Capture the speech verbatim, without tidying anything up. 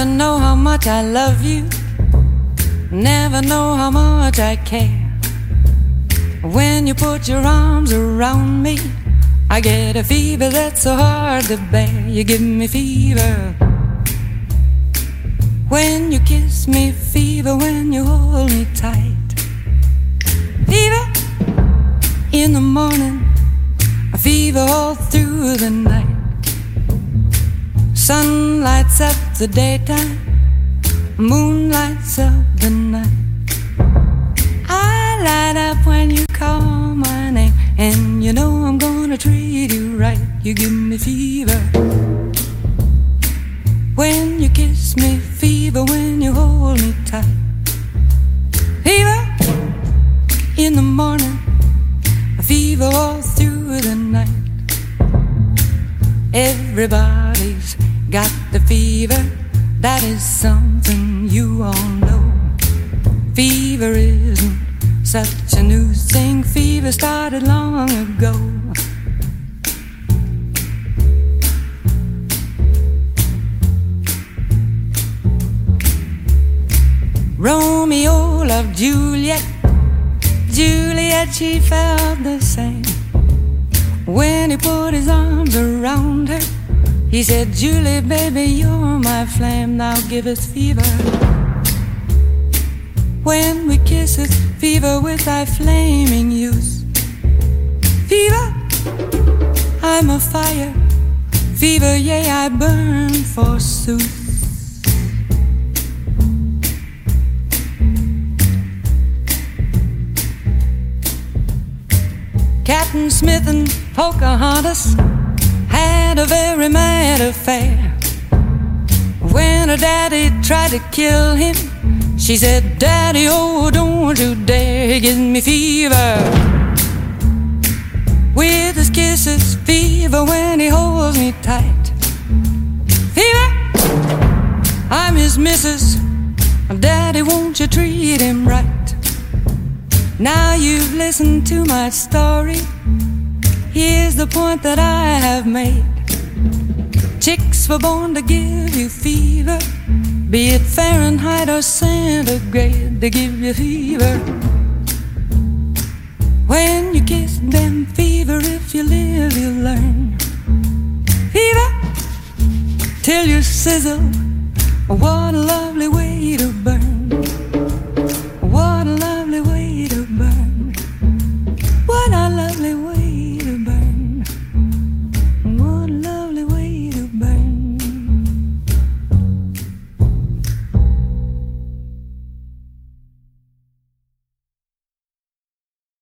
Never know how much I love you, never know how much I care. When you put your arms around me, I get a fever that's so hard to bear. You give me fever when you kiss me, fever when you hold me tight. Fever in the morning, a fever all through the night. Sun lights up the daytime, moon lights up the night. I light up when you call my name, and you know I'm gonna treat you right. You give me fever when you kiss me, fever when you hold me tight. Fever in the morning, a fever all through the night. Everybody's got the fever, that is something you all know. Fever isn't such a new thing, fever started long ago. Romeo loved Juliet, Juliet, she felt the same. When he put his arms around her, he said, Julie, baby, you're my flame, now give us fever. When we kiss it, fever with thy flaming youth. Fever, I'm a fire, fever, yea, I burn forsooth. Captain Smith and Pocahontas had a very mad affair. When her daddy tried to kill him, she said, Daddy, oh, don't you dare. He gives me fever with his kisses, fever when he holds me tight. Fever, I'm his missus, Daddy, won't you treat him right? Now you've listened to my story, here's the point that I have made. Chicks were born to give you fever, be it Fahrenheit or centigrade, they give you fever. When you kiss them, fever, if you live, you learn. Fever, till you sizzle, what